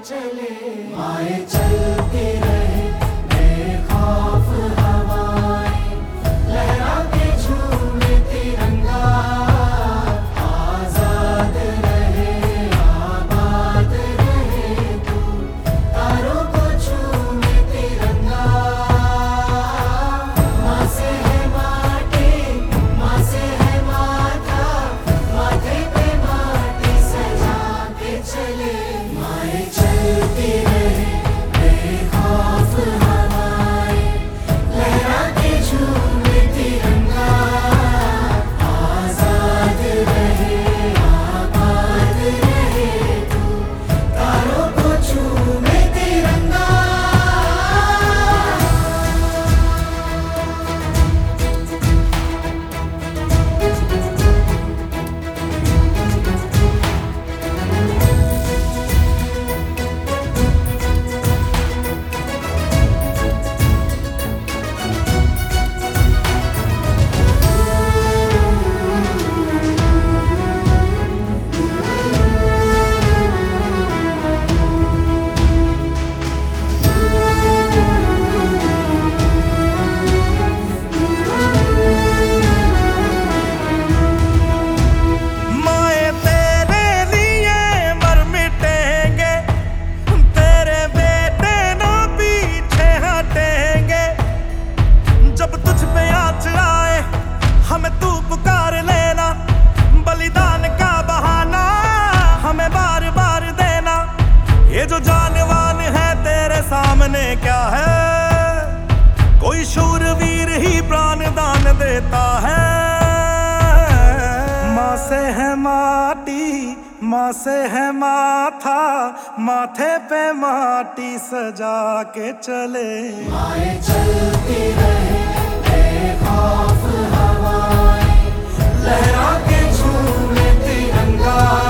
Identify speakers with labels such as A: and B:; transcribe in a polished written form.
A: चले, माए चलती रहे बेखौफ हवाएं, लहरा के झूमे तिरंगा, आजाद रहे आबाद रहे तू, तारों को झूमे तिरंगा। माँ से है माटी, माँ से है माथा, माथे पे माटी सजा के चले, माए चलती रहे बेखौफ हवाएं, लहरा के झूमे तिरंगा, आजाद रहे आबाद रहे तू, तारों को झूमे तिरंगा।
B: माए तेरे लिए मर मिटेंगे, तेरे बेटे ना पीछे हटेंगे। जब तुझ पे आँच आए हमें तू पुकार लेना, बलिदान का बहाना हमें बार बार देना। ये जो जानवान है तेरे सामने क्या है, कोई शूरवीर ही प्राण दान देता है। माँ से है माटी, माँ से है माथा, माथे पे माटी सजा के चले,
A: माए चलती रहे बेखौफ हवाएं, लहरा के झूमे तिरंगा।